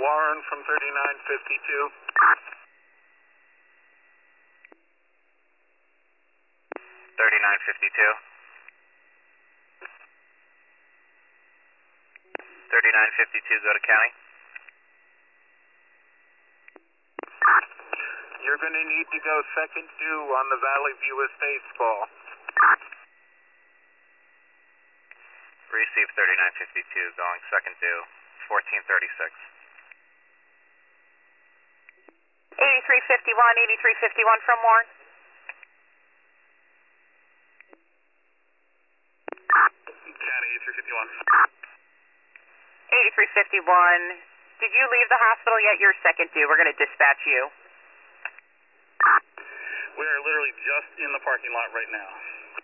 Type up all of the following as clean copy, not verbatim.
Warren from 3952. 3952. 3952, go to county. You're going to need to go second due on the Valley View Estates ball. Receive 3952, going second due, 1436. 8351 from Warren. County 8351. 8351, did you leave the hospital yet? You're second due. We're going to dispatch you. We are literally just in the parking lot right now.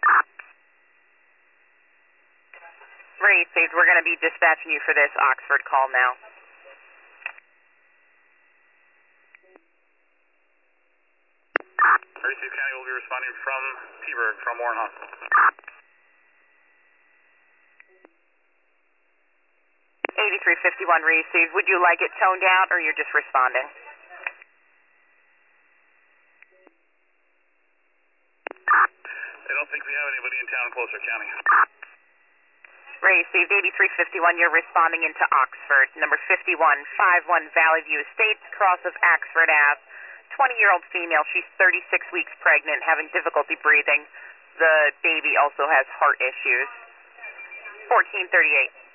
Received. We're going to be dispatching you for this Oxford call now. Received. County will be responding from T-Burg, from Warren Hospital. 8351 received. Would you like it toned out or you're just responding? I don't think we have anybody in town closer, County. Received. 8351, you're responding into Oxford. Number 5151 Valley View Estates, cross of Oxford Ave. 20-year-old female. She's 36 weeks pregnant, having difficulty breathing. The baby also has heart issues. 1438.